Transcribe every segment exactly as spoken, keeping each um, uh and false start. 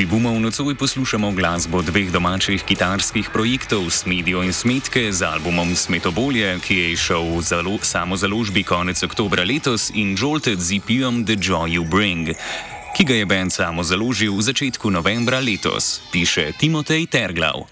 albumov nocoj poslušamo glasbo dveh domačih kitarskih projektov Smedijo in Smetke z albumom Smetobolje, ki je izšel v zalo, samozaložbi konec oktobra letos, in Jolted z E P-om The Joy You Bring, ki ga je band samozaložil v začetku novembra letos, piše Timotej Terglav.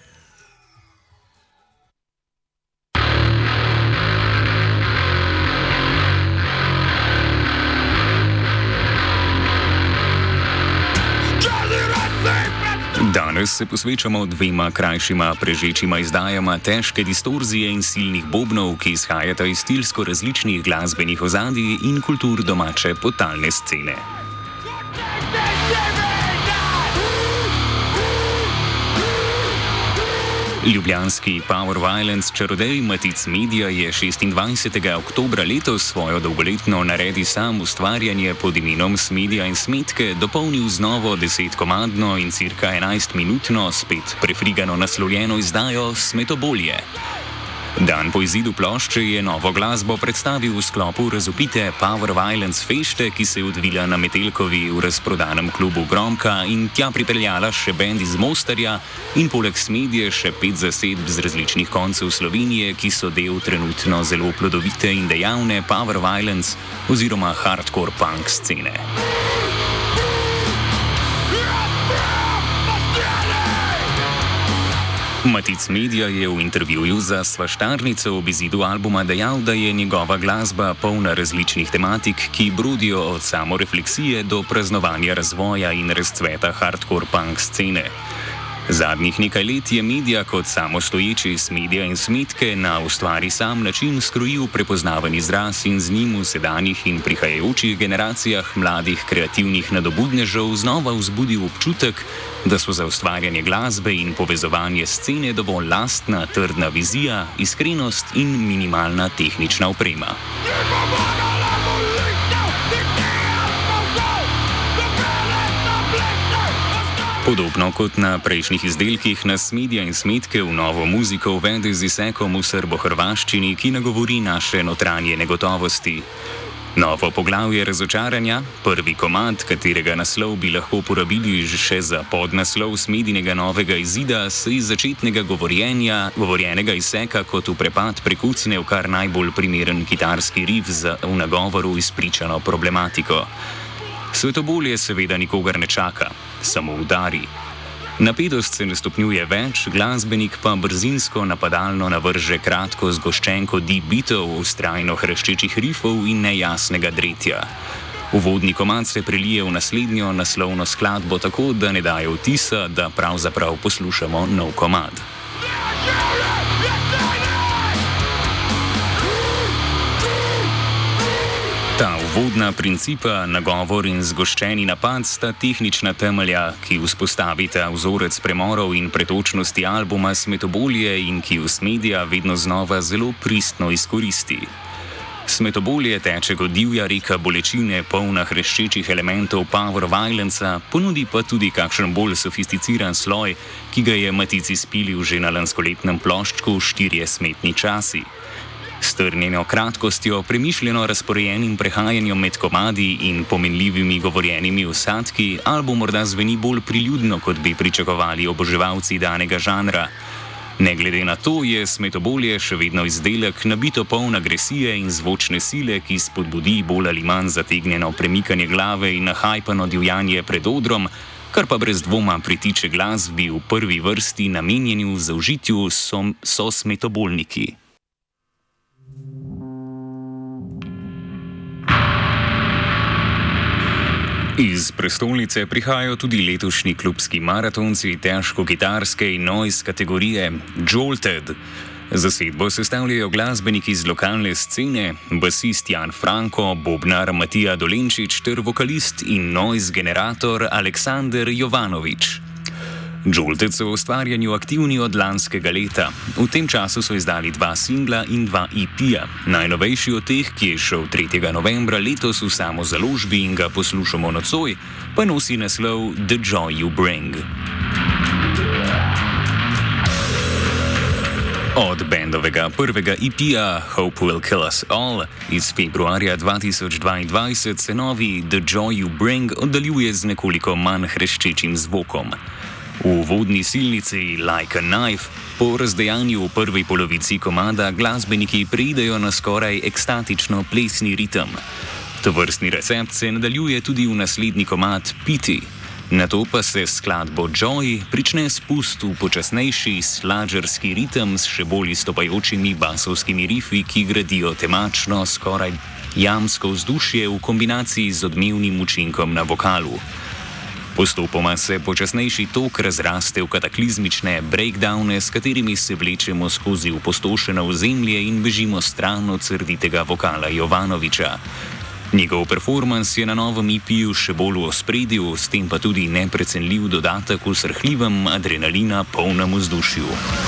Danes se posvečamo dvema krajšima prežečima izdajama težke distorzije in silnih bobnov, ki izhajata iz stilsko različnih glasbenih ozadij in kultur domače podtalne scene. Ljubljanski Power Violence čarodej Matic Media je šestindvajsetega oktobra letos svojo dolgoletno naredi sam ustvarjanje pod imenom Smedija in Smetke dopolnil z novo desetkomadno in cirka enajstminutno, spet prefrigano naslovljeno izdajo Smetobolje. Dan po izidu plošče je novo glasbo predstavil v sklopu razvpite Power Violence fešte, ki se je odvila na Metelkovi v razprodanem klubu Gromka in tja pripeljala še bend iz Mostarja in poleg Smedije še pet zasedb z različnih koncev Slovenije, ki so del trenutno zelo plodovite in dejavne Power Violence oziroma hardcore punk scene. Matic Media je v intervjuju za Svaštarnico ob izidu albuma dejal, da je njegova glasba polna različnih tematik, ki brodijo od samorefleksije do praznovanja razvoja in razcveta hardcore punk scene. Zadnjih nekaj let je Media kot samostoječi Smedija in Smetke na ustvari sam način skrojil prepoznaven izraz in z njim v sedanjih in prihajajočih generacijah mladih kreativnih nadobudnežev znova vzbudil občutek, da so za ustvarjanje glasbe in povezovanje scene dovolj lastna, trdna vizija, iskrenost in minimalna tehnična oprema. Podobno kot na prejšnjih izdelkih, nas Smedija in Smetke v novo muziko uvede z izsekom v srbohrvaščini, ki nagovori naše notranje negotovosti. Novo poglavje razočaranja, prvi komad, katerega naslov bi lahko uporabili še za podnaslov Smedinega novega izida, se iz začetnega govorjenja, govorjenega izseka kot v prepad prekucne v kar najbolj primeren kitarski riff za v nagovoru izpričano problematiko. Svetobolje seveda nikogar ne čaka, samo udari. Napetost se ne stopnjuje več, glasbenik pa brzinsko napadalno navrže kratko zgoščenko deep beatov, vztrajno hreščečih riffov in nejasnega dretja. Uvodni komad se prelije v naslednjo naslovno skladbo tako, da ne daje vtisa, da pravzaprav poslušamo nov komad. Ta uvodna principa, nagovor in zgoščeni napad sta tehnična temelja, ki vzpostavita vzorec premorov in pretočnosti albuma Smetobolje in ki v Smedija vedno znova zelo pristno izkoristi. Smetobolje teče kot divja reka bolečine, polna hreščečih elementov Power Violence, ponudi pa tudi kakšen bolj sofisticiran sloj, ki ga je Matic izpilil že na lanskoletnem ploščku Štirje smetni časi. Strnjeno kratkostjo, premišljeno razporejenim prehajanjem med komadi in pomenljivimi govorjenimi vsadki, album morda zveni bolj priljudno, kot bi pričakovali oboževalci danega žanra. Ne glede na to je Smetobolje še vedno izdelek nabito poln agresije in zvočne sile, ki spodbudi bolj ali manj zategnjeno premikanje glave in nahajpano divjanje pred odrom, kar pa brez dvoma pritiče glasbi v prvi vrsti namenjenju zaužitju so, so smetobolniki. Iz prestolnice prihajajo tudi letošnji klubski maratonci težko-kitarske in noise kategorije Jolted. Zasedbo sestavljajo glasbeniki iz lokalne scene, basist Jan Franko, bobnar Matija Dolenčič ter vokalist in noise generator Aleksander Jovanovič. Jolted so v ustvarjanju aktivni od lanskega leta. V tem času so izdali dva singla in dva E P-ja. Najnovejši od teh, ki je šel tretjega novembra letos v samozaložbi in ga poslušamo nocoj, pa nosi naslov The Joy You Bring. Od bendovega prvega E P-ja Hope Will Kill Us All iz februarja dva tisoč dvaindvajset se novi The Joy You Bring oddaljuje z nekoliko manj hreščečim zvokom. V uvodni silnici Like a Knife po razdejanju v prvi polovici komada glasbeniki preidejo na skoraj ekstatično plesni ritem. Tovrstni recept se nadaljuje tudi v naslednji komad Pity. Nato pa se skladbo Joy prične spust v počasnejši sladžerski ritem s še bolj izstopajočimi basovskimi rifi, ki gradijo temačno, skoraj jamsko vzdušje v kombinaciji z odmevnim učinkom na vokalu. Postopoma se počasnejši tok razraste v kataklizmične breakdowne, s katerimi se vlečemo skozi opustošeno ozemlje in bežimo stran od srditega vokala Jovanovića. Njegov performans je na novem E P-ju še bolj v ospredju, s tem pa tudi neprecenljiv dodatek v srhljivem adrenalina polnem vzdušju.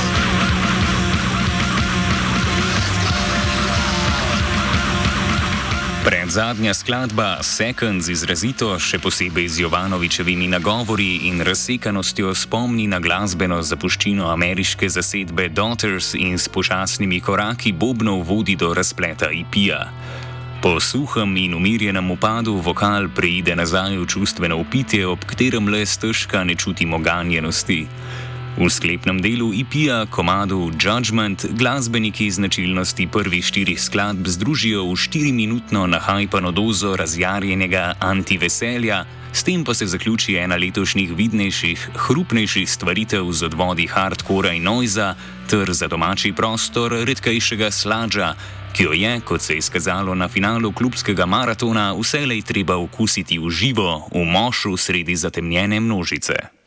Predzadnja skladba Seconds izrazito, še posebej z Jovanovićevimi nagovori in razsekanostjo, spomni na glasbeno zapuščino ameriške zasedbe Daughters in s počasnimi koraki bobnov vodi do razpleta E P-ja. Po suhem in umirjenem upadu vokal preide nazaj v čustveno vpitje, ob katerem le stežka ne čutimo ganjenosti. V sklepnem delu E P-ja, komadu Judgment, glasbeniki značilnosti prvih štirih skladb združijo v štiriminutno nahajpano dozo razjarjenega antiveselja, s tem pa se zaključi ena letošnjih vidnejših, hrupnejših stvaritev z odvodi hardcora in noiza ter za domači prostor redkejšega sladža, ki jo je, kot se je izkazalo na finalu klubskega maratona, vselej treba okusiti v živo, v mošu sredi zatemnjene množice.